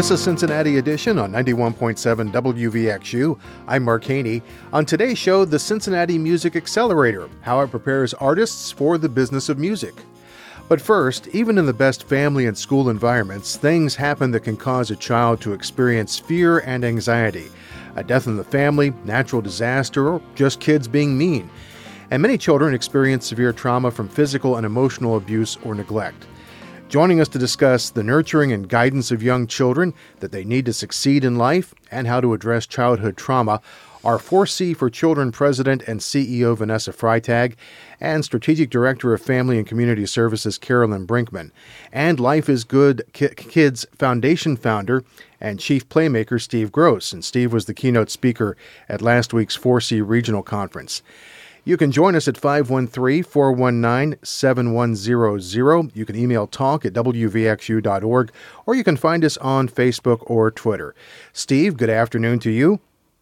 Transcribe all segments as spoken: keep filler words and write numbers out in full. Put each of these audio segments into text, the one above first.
This is Cincinnati Edition on ninety-one point seven W V X U. I'm Mark Haney. On today's show, the Cincinnati Music Accelerator, how it prepares artists for the business of music. But first, even in the best family and school environments, things happen that can cause a child to experience fear and anxiety. A death in the family, natural disaster, or just kids being mean. And many children experience severe trauma from physical and emotional abuse or neglect. Joining us to discuss the nurturing and guidance of young children, that they need to succeed in life, and how to address childhood trauma are four C for Children President and C E O Vanessa Freitag and Strategic Director of Family and Community Services Carolyn Brinkman, and Life is Good Kids Foundation founder and Chief Playmaker Steve Gross. And Steve was the keynote speaker at last week's four C Regional Conference. You can join us at five one three, four one nine, seven one zero zero. You can email talk at w v x u dot org, or you can find us on Facebook or Twitter. Steve, good afternoon to you.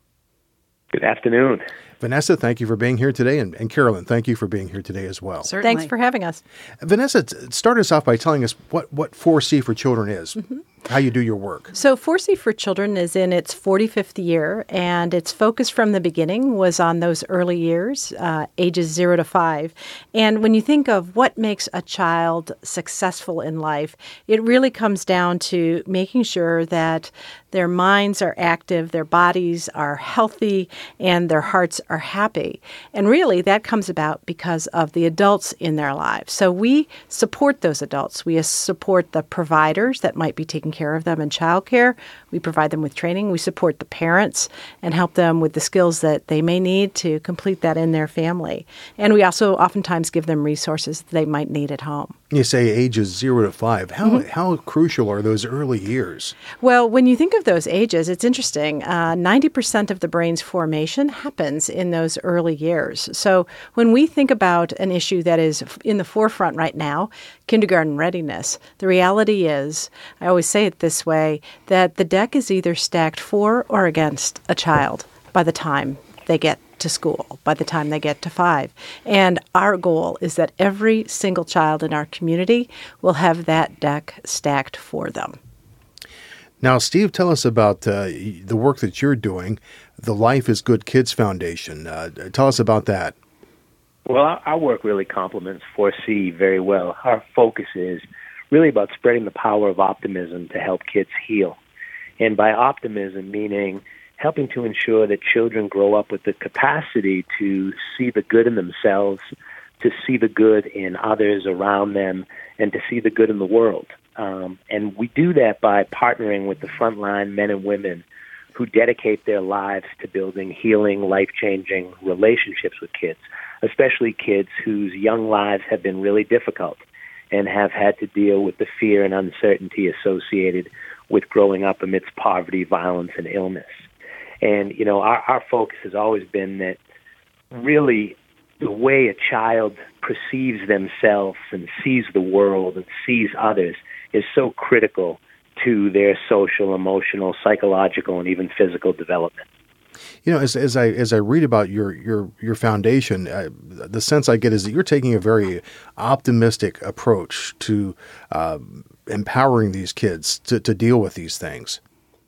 Good afternoon. Vanessa, thank you for being here today. And, and Carolyn, thank you for being here today as well. Certainly. Thanks for having us. Vanessa, start us off by telling us what, what four C for Children is. Mm-hmm. How you do your work. So four C for Children is in its forty-fifth year, and its focus from the beginning was on those early years, uh, ages zero to five. And when you think of what makes a child successful in life, it really comes down to making sure that their minds are active, their bodies are healthy, and their hearts are happy. And really, that comes about because of the adults in their lives. So we support those adults. We support the providers that might be taking care of them in childcare. We provide them with training. We support the parents and help them with the skills that they may need to complete that in their family. And we also oftentimes give them resources they might need at home. You say ages zero to five. How mm-hmm. how crucial are those early years? Well, when you think of those ages, it's interesting. Uh, ninety percent of the brain's formation happens in those early years. So when we think about an issue that is in the forefront right now, kindergarten readiness, the reality is, I always say it this way, that the deck is either stacked for or against a child by the time they get to school, by the time they get to five. And our goal is that every single child in our community will have that deck stacked for them. Now, Steve, tell us about uh, the work that you're doing, the Life is Good Kids Foundation. Uh, tell us about that. Well, our, our work really complements four C very well. Our focus is really about spreading the power of optimism to help kids heal. And by optimism, meaning helping to ensure that children grow up with the capacity to see the good in themselves, to see the good in others around them, and to see the good in the world. Um, and we do that by partnering with the frontline men and women who dedicate their lives to building healing, life-changing relationships with kids, especially kids whose young lives have been really difficult and have had to deal with the fear and uncertainty associated with growing up amidst poverty, violence, and illness. And, you know, our, our focus has always been that really the way a child perceives themselves and sees the world and sees others is so critical to their social, emotional, psychological, and even physical development. You know, as, as I as I read about your your your foundation, uh, the sense I get is that you're taking a very optimistic approach to uh, empowering these kids to, to deal with these things.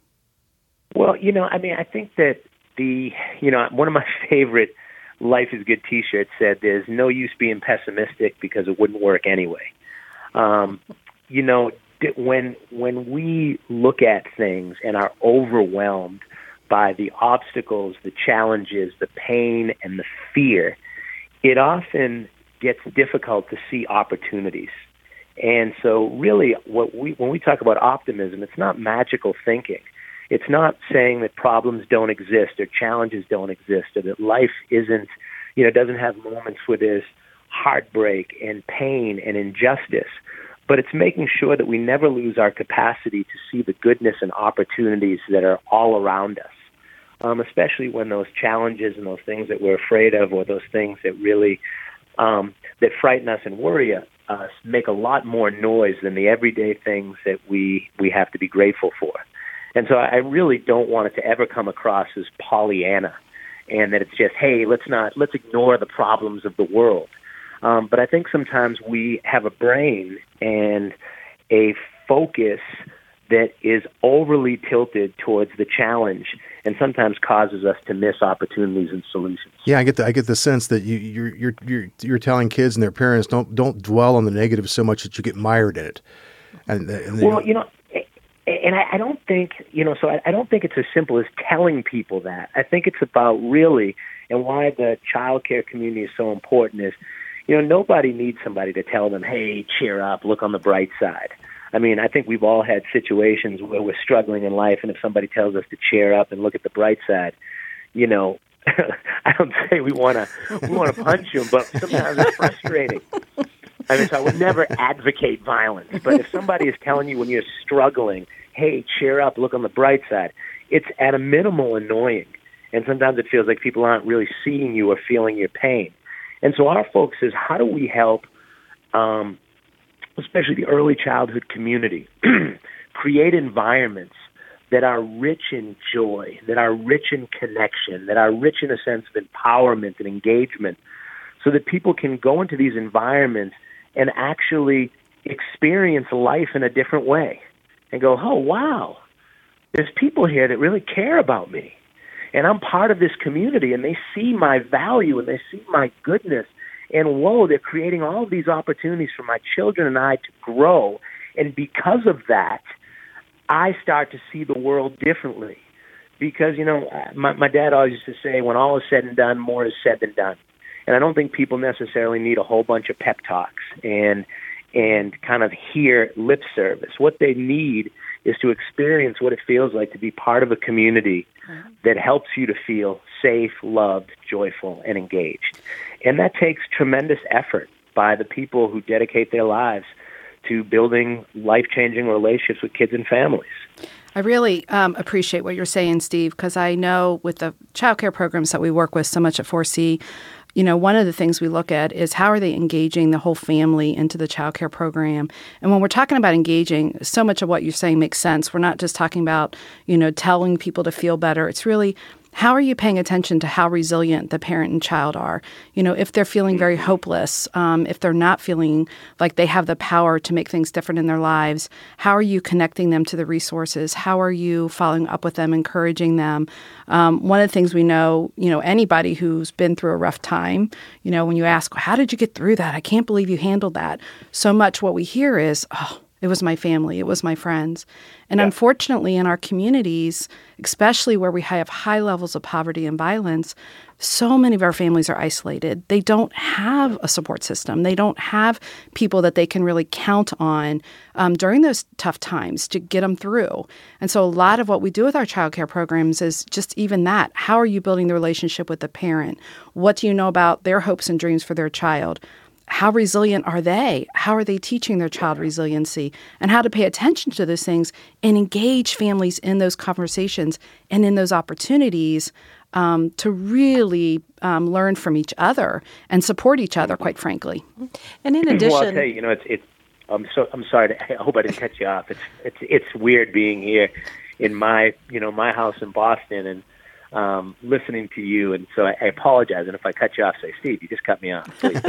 Well, you know, I mean, I think that the, you know, one of my favorite Life is Good t-shirts said there's no use being pessimistic because it wouldn't work anyway. Um, you know, when when we look at things and are overwhelmed by the obstacles, the challenges, the pain, and the fear, it often gets difficult to see opportunities. And so really, what we when we talk about optimism, it's not magical thinking. It's not saying that problems don't exist or challenges don't exist or that life isn't, you know, doesn't have moments where there's heartbreak and pain and injustice. But it's making sure that we never lose our capacity to see the goodness and opportunities that are all around us, um, especially when those challenges and those things that we're afraid of or those things that really um, that frighten us and worry us make a lot more noise than the everyday things that we, we have to be grateful for. And so I really don't want it to ever come across as Pollyanna and that it's just, hey, let's not, let's ignore the problems of the world. Um, but I think sometimes we have a brain and a focus that is overly tilted towards the challenge and sometimes causes us to miss opportunities and solutions. Yeah, I get the I get the sense that you you're you're you're, you're telling kids and their parents don't don't dwell on the negative so much that you get mired in it. And, and they, well, you know, and I, I don't think you know. So I, I don't think it's as simple as telling people that. I think it's about really, and why the child care community is so important is, you know, nobody needs somebody to tell them, "Hey, cheer up, look on the bright side." I mean, I think we've all had situations where we're struggling in life, and if somebody tells us to cheer up and look at the bright side, you know, I don't say we want to we want to punch them, but sometimes it's frustrating. I mean, so I would never advocate violence, but if somebody is telling you when you're struggling, "Hey, cheer up, look on the bright side," it's at a minimal annoying, and sometimes it feels like people aren't really seeing you or feeling your pain. And so our focus is, how do we help um, especially the early childhood community, create environments that are rich in joy, that are rich in connection, that are rich in a sense of empowerment and engagement, so that people can go into these environments and actually experience life in a different way and go, "Oh, wow, there's people here that really care about me, and I'm part of this community, and they see my value, and they see my goodness. And whoa, they're creating all of these opportunities for my children and I to grow. And because of that, I start to see the world differently." Because, you know, my, my dad always used to say, when all is said and done, more is said than done. And I don't think people necessarily need a whole bunch of pep talks and and kind of hear lip service. What they need is to experience what it feels like to be part of a community that helps you to feel safe, loved, joyful, and engaged. And that takes tremendous effort by the people who dedicate their lives to building life-changing relationships with kids and families. I really um, appreciate what you're saying, Steve, because I know with the child care programs that we work with so much at four C, you know, one of the things we look at is how are they engaging the whole family into the child care program. And when we're talking about engaging, so much of what you're saying makes sense. We're not just talking about, you know, telling people to feel better. It's really, how are you paying attention to how resilient the parent and child are? You know, if they're feeling very hopeless, um, if they're not feeling like they have the power to make things different in their lives, how are you connecting them to the resources? How are you following up with them, encouraging them? Um, one of the things we know, you know, anybody who's been through a rough time, you know, when you ask, how did you get through that? I can't believe you handled that. So much what we hear is, oh, it was my family. It was my friends. And yeah. Unfortunately, in our communities, especially where we have high levels of poverty and violence, so many of our families are isolated. They don't have a support system. They don't have people that they can really count on um, during those tough times to get them through. And so a lot of what we do with our child care programs is just even that. How are you building the relationship with the parent? What do you know about their hopes and dreams for their child? How resilient are they? How are they teaching their child resiliency? And how to pay attention to those things and engage families in those conversations and in those opportunities um, to really um, learn from each other and support each other, quite frankly. And in addition, well, I'll tell you, you know, it's it's. I'm so I'm sorry. To, I hope I didn't cut you off. It's it's it's weird being here in my you know my house in Boston and. Um, listening to you, and so I, I apologize. And if I cut you off, say, "Steve, you just cut me off."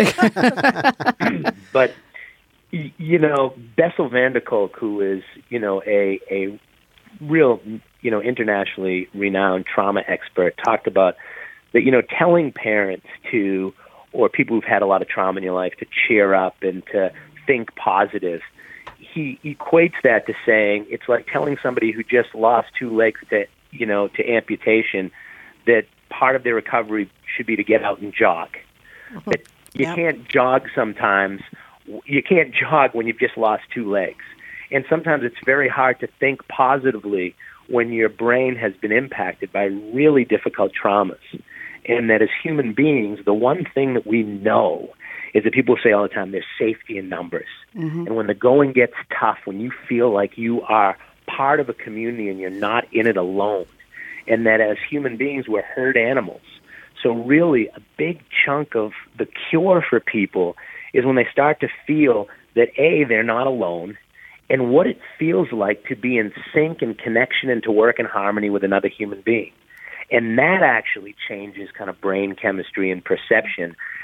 But you know, Bessel van der Kolk, who is you know a a real you know internationally renowned trauma expert, talked about that. You know, telling parents to or people who've had a lot of trauma in your life to cheer up and to think positive. He equates that to saying it's like telling somebody who just lost two legs to you know, to amputation, that part of their recovery should be to get out and jog. Mm-hmm. That you yep. can't jog sometimes. You can't jog when you've just lost two legs. And sometimes it's very hard to think positively when your brain has been impacted by really difficult traumas. And that as human beings, the one thing that we know is that people say all the time, there's safety in numbers. Mm-hmm. And when the going gets tough, when you feel like you are part of a community and you're not in it alone, and that as human beings we're herd animals. So really a big chunk of the cure for people is when they start to feel that A, they're not alone, and what it feels like to be in sync and connection and to work in harmony with another human being. And that actually changes kind of brain chemistry and perception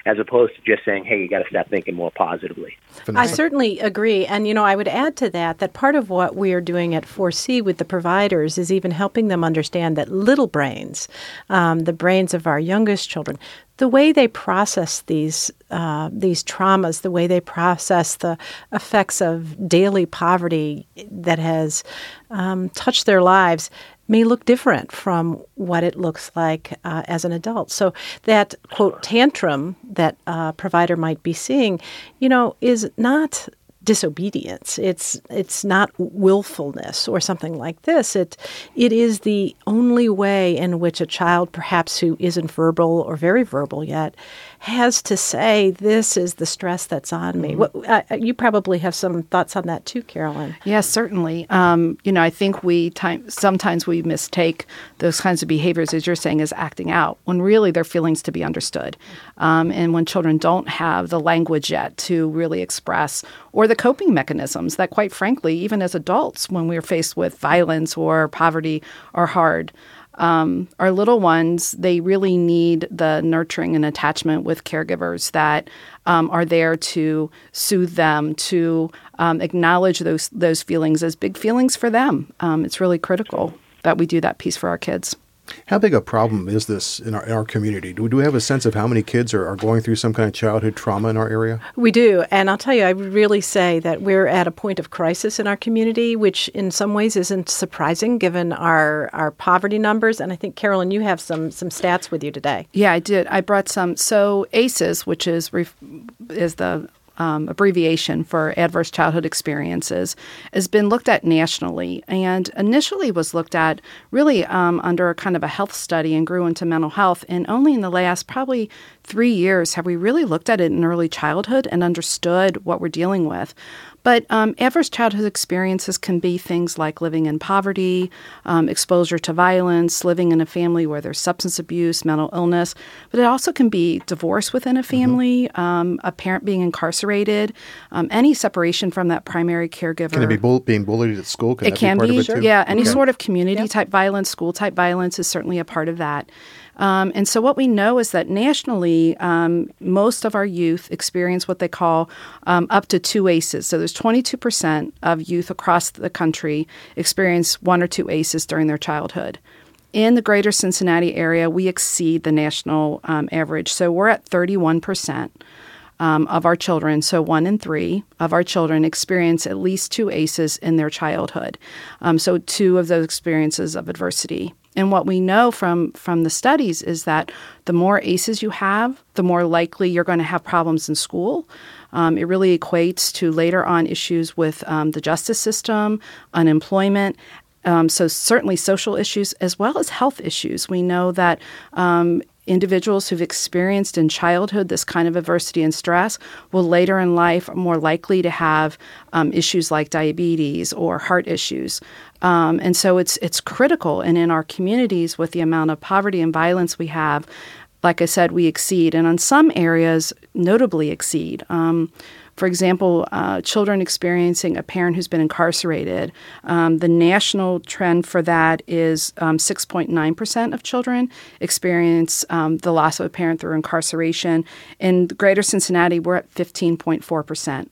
as opposed to just saying, hey, you got to start thinking more positively. I certainly agree. And, you know, I would add to that that part of what we are doing at four C with the providers is even helping them understand that little brains, um, the brains of our youngest children, the way they process these uh, these traumas, the way they process the effects of daily poverty that has um, touched their lives may look different from what it looks like uh, as an adult. So that, quote, tantrum that a provider might be seeing, you know, is not disobedience. It's it's not willfulness or something like this. It it is the only way in which a child, perhaps who isn't verbal or very verbal yet, has to say, this is the stress that's on me. What, uh, you probably have some thoughts on that too, Carolyn. Yes, certainly. Um, you know, I think we time, sometimes we mistake those kinds of behaviors, as you're saying, as acting out, when really they're feelings to be understood. Um, and when children don't have the language yet to really express, or the coping mechanisms that, quite frankly, even as adults, when we're faced with violence or poverty, are hard. Um, our little ones, they really need the nurturing and attachment with caregivers that um, are there to soothe them, to um, acknowledge those those feelings as big feelings for them. Um, it's really critical that we do that piece for our kids. How big a problem is this in our, in our community? Do, do we have a sense of how many kids are, are going through some kind of childhood trauma in our area? We do. And I'll tell you, I would really say that we're at a point of crisis in our community, which in some ways isn't surprising given our, our poverty numbers. And I think, Carolyn, you have some some stats with you today. Yeah, I did. I brought some. So A C Es, which is ref- is the Um, abbreviation for adverse childhood experiences, has been looked at nationally, and initially was looked at really um, under a kind of a health study and grew into mental health. And only in the last probably three years have we really looked at it in early childhood and understood what we're dealing with. But um, adverse childhood experiences can be things like living in poverty, um, exposure to violence, living in a family where there's substance abuse, mental illness. But it also can be divorce within a family, mm-hmm. um, a parent being incarcerated, um, any separation from that primary caregiver. Can it be bull- being bullied at school? Can it that can be part be, of it too? yeah. Any okay. sort of community-type yep. violence, school-type violence is certainly a part of that. Um, and so what we know is that nationally, um, most of our youth experience what they call um, up to two A C Es. So there's twenty-two percent of youth across the country experience one or two A C Es during their childhood. In the greater Cincinnati area, we exceed the national um, average. So we're at thirty-one percent. Um, of our children, so one in three of our children experience at least two A C Es in their childhood. Um, so two of those experiences of adversity. And what we know from, from the studies is that the more A C Es you have, the more likely you're going to have problems in school. Um, it really equates to later on issues with um, the justice system, unemployment. Um, so certainly social issues as well as health issues. We know that um, individuals who've experienced in childhood this kind of adversity and stress will later in life are more likely to have um, issues like diabetes or heart issues. Um, and so it's it's critical. And in our communities, with the amount of poverty and violence we have, like I said, we exceed. And in some areas, notably exceed. Um, For example, uh, children experiencing a parent who's been incarcerated, um, the national trend for that is um, six point nine percent of children experience um, the loss of a parent through incarceration. In greater Cincinnati, we're at fifteen point four percent.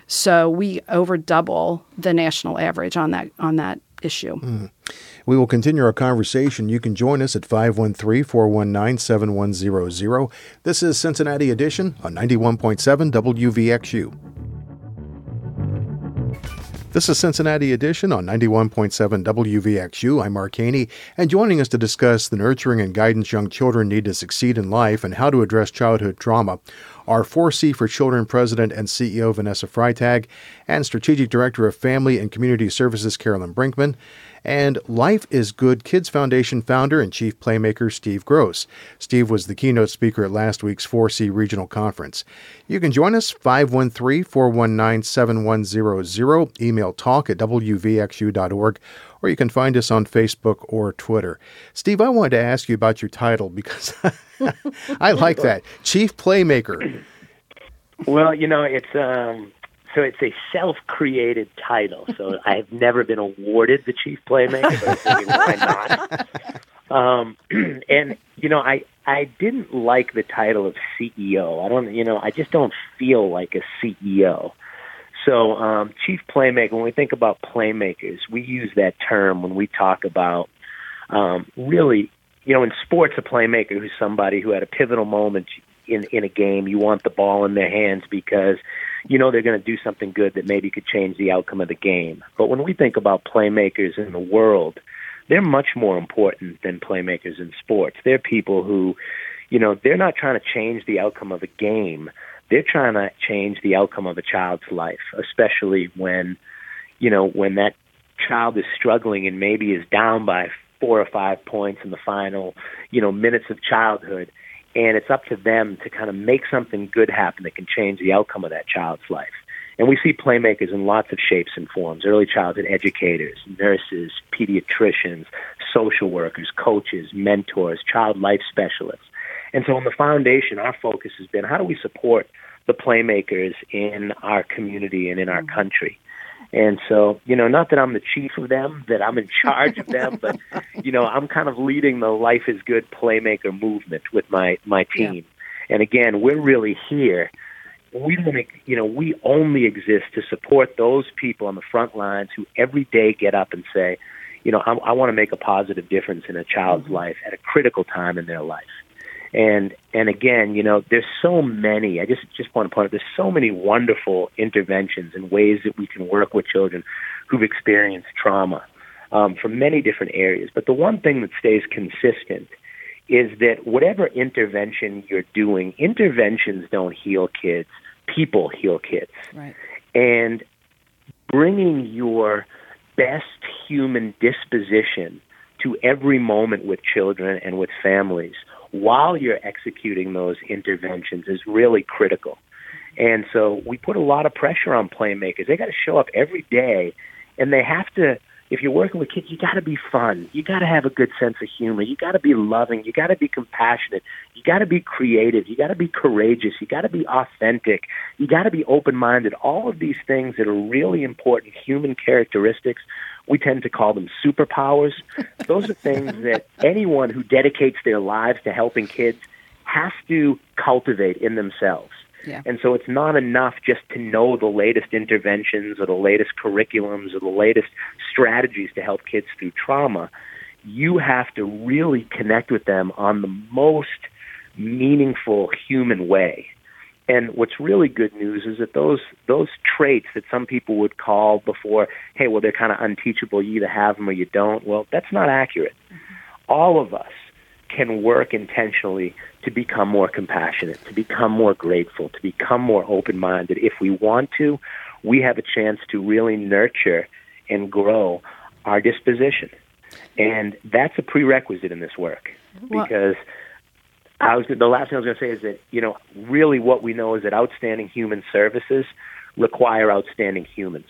So we over double the national average on that on that issue. Mm. We will continue our conversation. You can join us at five one three, four one nine, seven one zero zero. This is Cincinnati Edition on ninety-one point seven W V X U. This is Cincinnati Edition on ninety-one point seven W V X U. I'm Mark Haney, and joining us to discuss the nurturing and guidance young children need to succeed in life and how to address childhood trauma are four C for Children President and C E O Vanessa Freitag and Strategic Director of Family and Community Services Carolyn Brinkman, and Life is Good Kids Foundation founder and chief playmaker Steve Gross. Steve was the keynote speaker at last week's four C Regional Conference. You can join us, five one three, four one nine, seven one zero zero, email talk at w v x u dot org, or you can find us on Facebook or Twitter. Steve, I wanted to ask you about your title because I like that, Chief Playmaker. Well, you know, it's um, so it's a self-created title. So I've never been awarded the Chief Playmaker, but I figured why not? Um, and you know, I I didn't like the title of C E O. I don't, you know, I just don't feel like a C E O. So um, chief playmaker, when we think about playmakers, we use that term when we talk about um, really, you know, in sports, a playmaker who's somebody who had a pivotal moment in, in a game. You want the ball in their hands because you know they're going to do something good that maybe could change the outcome of the game. But when we think about playmakers in the world, they're much more important than playmakers in sports. They're people who, you know, they're not trying to change the outcome of a game. They're trying to change the outcome of a child's life, especially when, you know, when that child is struggling and maybe is down by four or five points in the final, you know, minutes of childhood. And it's up to them to kind of make something good happen that can change the outcome of that child's life. And we see playmakers in lots of shapes and forms: early childhood educators, nurses, pediatricians, social workers, coaches, mentors, child life specialists. And so in the foundation, our focus has been, how do we support the playmakers in our community and in our country? And so, you know, not that I'm the chief of them, that I'm in charge of them, but, you know, I'm kind of leading the Life is Good Playmaker movement with my, my team. Yeah. And again, we're really here. We don't, you know, we only exist to support those people on the front lines who every day get up and say, you know, I, I want to make a positive difference in a child's mm-hmm. life at a critical time in their life. And and again, you know, there's so many, I just, just want to point out, there's so many wonderful interventions and ways that we can work with children who've experienced trauma um, from many different areas. But the one thing that stays consistent is that whatever intervention you're doing, interventions don't heal kids, people heal kids. Right. And bringing your best human disposition to every moment with children and with families while you're executing those interventions is really critical. And so we put a lot of pressure on playmakers. They got to show up every day, and they have to, if you're working with kids, you got to be fun. You got to have a good sense of humor. You got to be loving. You got to be compassionate. You got to be creative. You got to be courageous. You got to be authentic. You got to be open-minded. All of these things that are really important human characteristics, we tend to call them superpowers. Those are things that anyone who dedicates their lives to helping kids has to cultivate in themselves. Yeah. And so it's not enough just to know the latest interventions or the latest curriculums or the latest strategies to help kids through trauma. You have to really connect with them on the most meaningful human way. And what's really good news is that those those traits that some people would call before, hey, well, they're kind of unteachable, you either have them or you don't, well, that's not accurate. Mm-hmm. All of us can work intentionally to become more compassionate, to become more grateful, to become more open-minded. If we want to, we have a chance to really nurture and grow our disposition. And that's a prerequisite in this work because I was the last thing I was going to say is that, you know, really what we know is that outstanding human services require outstanding humans.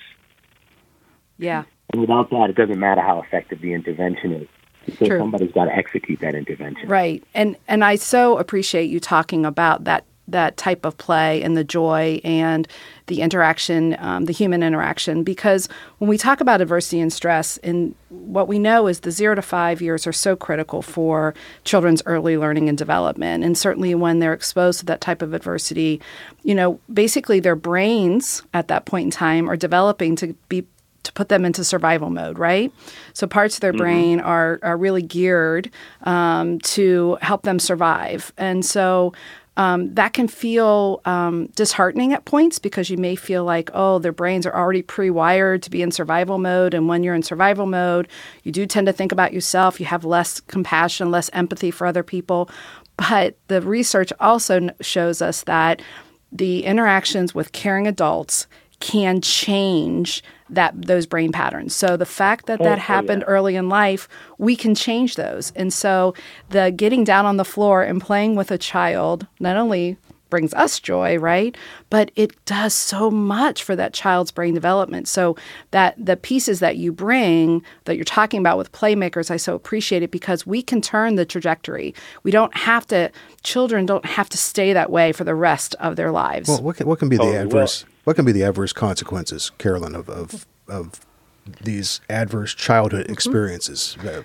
Yeah. And without that, it doesn't matter how effective the intervention is. Because True. Somebody's got to execute that intervention. Right. And and I so appreciate you talking about that that type of play and the joy and the interaction, um, the human interaction, because when we talk about adversity and stress, and what we know is the zero to five years are so critical for children's early learning and development. And certainly when they're exposed to that type of adversity, you know, basically their brains at that point in time are developing to be to put them into survival mode, right? So parts of their mm-hmm. brain are are really geared um, to help them survive. And so um, that can feel um, disheartening at points because you may feel like, oh, their brains are already pre-wired to be in survival mode. And when you're in survival mode, you do tend to think about yourself. You have less compassion, less empathy for other people. But the research also shows us that the interactions with caring adults can change that those brain patterns. So the fact that that oh, happened yeah. early in life, we can change those. And so the getting down on the floor and playing with a child not only brings us joy, right, but it does so much for that child's brain development. So that the pieces that you bring, that you're talking about with playmakers, I so appreciate it because we can turn the trajectory. We don't have to, children don't have to stay that way for the rest of their lives. Well, what can, what can be the oh, adverse well. what can be the adverse consequences, Carolyn, of of, of these adverse childhood experiences? Mm-hmm.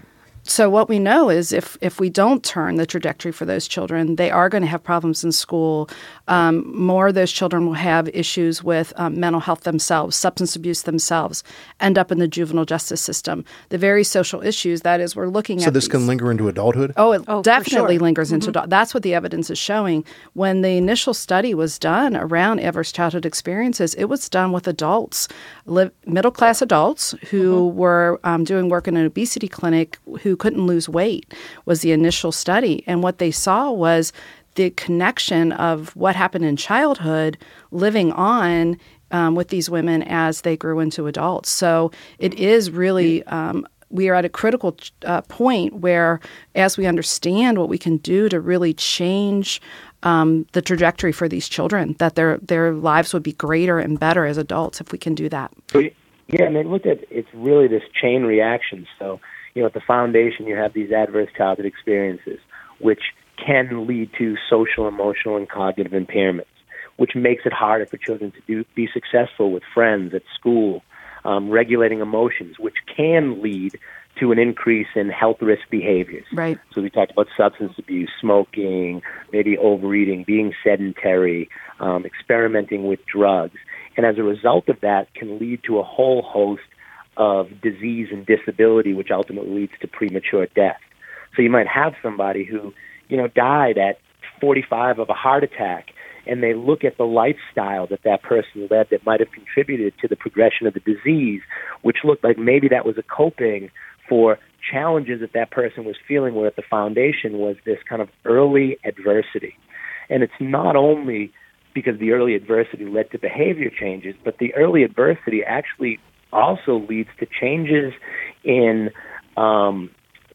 So what we know is if if we don't turn the trajectory for those children, they are going to have problems in school. Um, more of those children will have issues with um, mental health themselves, substance abuse themselves, end up in the juvenile justice system. The very social issues, that is, we're looking so at So this these. can linger into adulthood? Oh, it Oh, for definitely sure. lingers into Mhm. adult. That's what the evidence is showing. When the initial study was done around adverse childhood experiences, it was done with adults, li- middle-class adults who were um, doing work in an obesity clinic who couldn't lose weight was the initial study. And what they saw was the connection of what happened in childhood living on um, with these women as they grew into adults. So it is really um, we are at a critical uh, point where, as we understand what we can do to really change um, the trajectory for these children, that their their lives would be greater and better as adults if we can do that. Yeah, I mean, look at it's really this chain reaction. So, you know, at the foundation, you have these adverse childhood experiences, which can lead to social, emotional, and cognitive impairments, which makes it harder for children to do, be successful with friends at school, um, regulating emotions, which can lead to an increase in health risk behaviors. Right. So we talked about substance abuse, smoking, maybe overeating, being sedentary, um, experimenting with drugs. And as a result of that can lead to a whole host of disease and disability, which ultimately leads to premature death. So you might have somebody who, you know, died at forty-five of a heart attack, and they look at the lifestyle that that person led that might have contributed to the progression of the disease, which looked like maybe that was a coping for challenges that that person was feeling, where at the foundation was this kind of early adversity. And it's not only because the early adversity led to behavior changes, but the early adversity actually also leads to changes in um,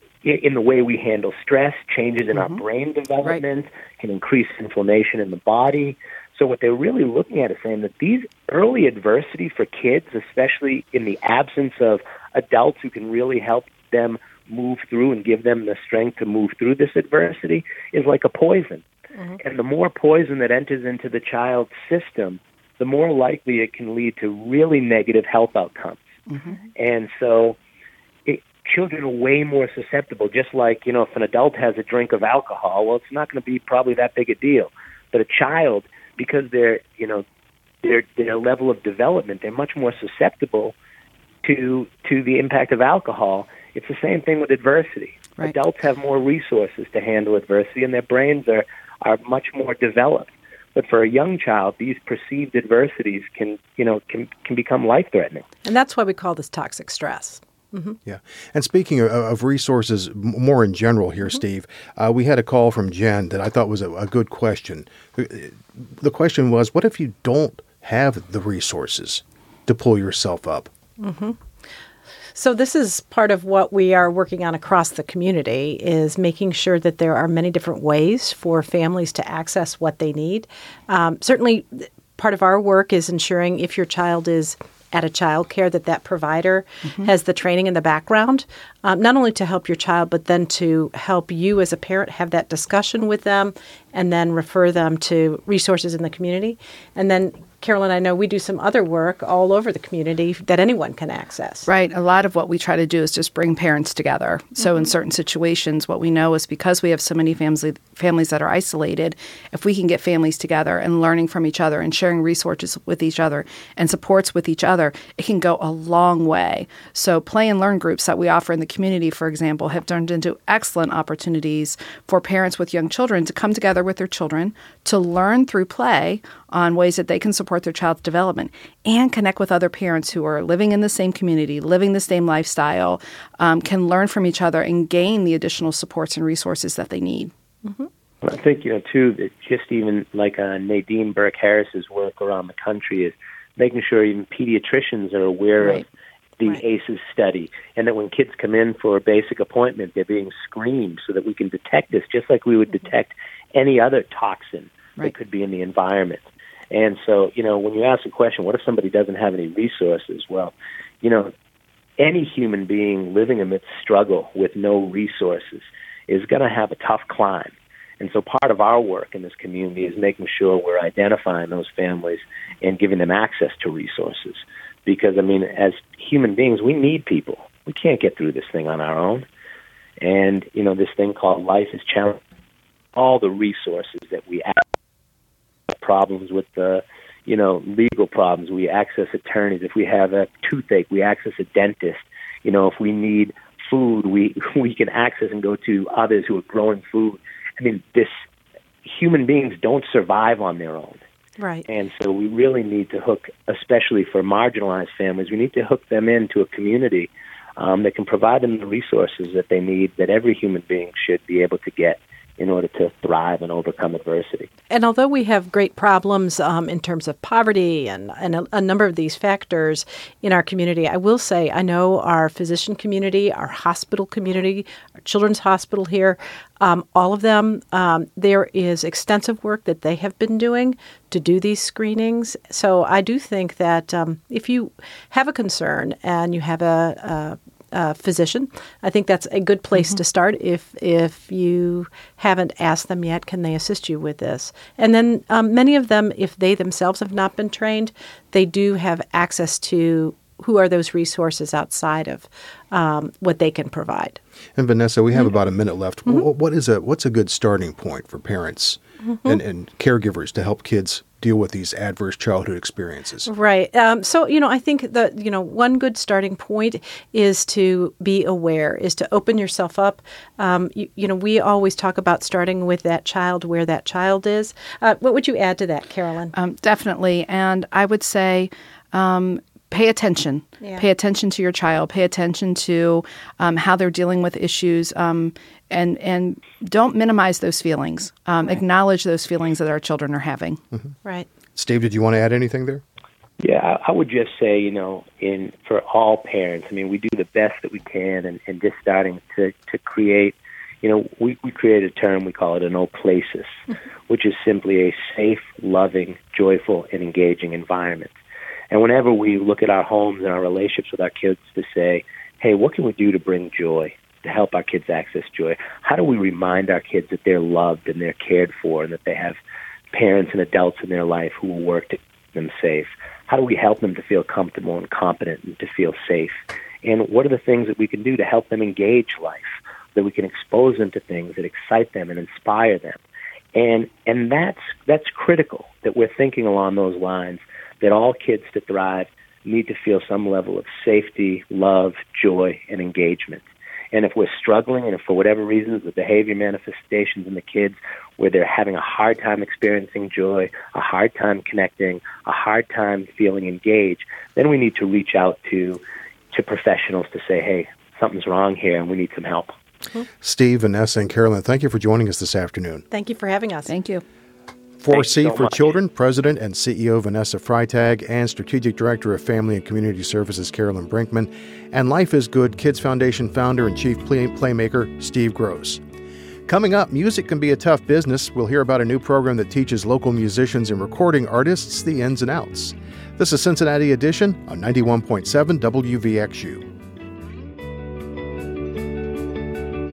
in the way we handle stress, changes in mm-hmm. our brain development, right. can increase inflammation in the body. So what they're really looking at is saying that these early adversity for kids, especially in the absence of adults who can really help them move through and give them the strength to move through this adversity, is like a poison. Mm-hmm. And the more poison that enters into the child's system, the more likely it can lead to really negative health outcomes. Mm-hmm. And so it, children are way more susceptible, just like, you know, if an adult has a drink of alcohol, well, it's not going to be probably that big a deal. But a child, because they're, you know, their their level of development, they're much more susceptible to to the impact of alcohol. It's the same thing with adversity. Right. Adults have more resources to handle adversity, and their brains are, are much more developed. But for a young child, these perceived adversities can, you know, can can become life-threatening. And that's why we call this toxic stress. Mm-hmm. Yeah. And speaking of, of resources more in general here, mm-hmm. Steve, uh, we had a call from Jen that I thought was a, a good question. The question was, what if you don't have the resources to pull yourself up? Mm-hmm. So this is part of what we are working on across the community, is making sure that there are many different ways for families to access what they need. Um, certainly, part of our work is ensuring if your child is at a child care that that provider mm-hmm. has the training in the background, um, not only to help your child, but then to help you as a parent have that discussion with them and then refer them to resources in the community. And then, Carolyn, I know we do some other work all over the community that anyone can access. Right. A lot of what we try to do is just bring parents together. So mm-hmm. in certain situations, what we know is because we have so many families families that are isolated, if we can get families together and learning from each other and sharing resources with each other and supports with each other, it can go a long way. So play and learn groups that we offer in the community, for example, have turned into excellent opportunities for parents with young children to come together with their children to learn through play on ways that they can support their child's development and connect with other parents who are living in the same community, living the same lifestyle, um, can learn from each other and gain the additional supports and resources that they need. Mm-hmm. I think, you know, too, that just even like uh, Nadine Burke-Harris's work around the country is making sure even pediatricians are aware right. of the right. A C Es study, and that when kids come in for a basic appointment, they're being screened so that we can detect this, just like we would mm-hmm. detect any other toxin right. that could be in the environment. And so, you know, when you ask a question, what if somebody doesn't have any resources? Well, you know, any human being living amidst struggle with no resources is going to have a tough climb. And so part of our work in this community is making sure we're identifying those families and giving them access to resources. Because, I mean, as human beings, we need people. We can't get through this thing on our own. And, you know, this thing called life is challenging. All the resources that we have, problems with the, you know, legal problems, we access attorneys. If we have a toothache, we access a dentist. You know, if we need food, we we can access and go to others who are growing food. I mean, this human beings don't survive on their own. Right. And so we really need to hook, especially for marginalized families, we need to hook them into a community um, that can provide them the resources that they need, that every human being should be able to get in order to thrive and overcome adversity. And although we have great problems um, in terms of poverty and, and a, a number of these factors in our community, I will say I know our physician community, our hospital community, our children's hospital here, um, all of them, um, there is extensive work that they have been doing to do these screenings. So I do think that um, if you have a concern and you have a, a Uh, physician, I think that's a good place mm-hmm. to start. If if you haven't asked them yet, can they assist you with this? And then um, many of them, if they themselves have not been trained, they do have access to who are those resources outside of um, what they can provide. And Vanessa, we have mm-hmm. about a minute left. Mm-hmm. What is a what's a good starting point for parents mm-hmm. and, and caregivers to help kids deal with these adverse childhood experiences? Right. Um, so, you know, I think that, you know, one good starting point is to be aware, is to open yourself up. Um, you, you know, we always talk about starting with that child where that child is. Uh, what would you add to that, Carolyn? Um, definitely. And I would say, um, pay attention. Yeah. Pay attention to your child. Pay attention to um, how they're dealing with issues, um, and and don't minimize those feelings. Um, right. Acknowledge those feelings that our children are having. Mm-hmm. Right. Steve, did you want to add anything there? Yeah, I, I would just say, you know, in for all parents, I mean, we do the best that we can, and, and just starting to, to create, you know, we, we create a term, we call it an oasis, which is simply a safe, loving, joyful, and engaging environment. And whenever we look at our homes and our relationships with our kids to say, hey, what can we do to bring joy, to help our kids access joy? How do we remind our kids that they're loved and they're cared for and that they have parents and adults in their life who will work to keep them safe? How do we help them to feel comfortable and competent and to feel safe? And what are the things that we can do to help them engage life, that we can expose them to things that excite them and inspire them? And and that's that's critical, that we're thinking along those lines, that all kids to thrive need to feel some level of safety, love, joy, and engagement. And if we're struggling, and if for whatever reasons the behavior manifestations in the kids where they're having a hard time experiencing joy, a hard time connecting, a hard time feeling engaged, then we need to reach out to to professionals to say, hey, something's wrong here and we need some help. Mm-hmm. Steve, Vanessa, and Carolyn, thank you for joining us this afternoon. Thank you for having us. Thank you. four C so for much. Children, President and C E O Vanessa Freitag, and Strategic Director of Family and Community Services Carolyn Brinkman, and Life is Good Kids Foundation founder and Chief play- Playmaker Steve Gross. Coming up, music can be a tough business. We'll hear about a new program that teaches local musicians and recording artists the ins and outs. This is Cincinnati Edition on ninety-one point seven W V X U.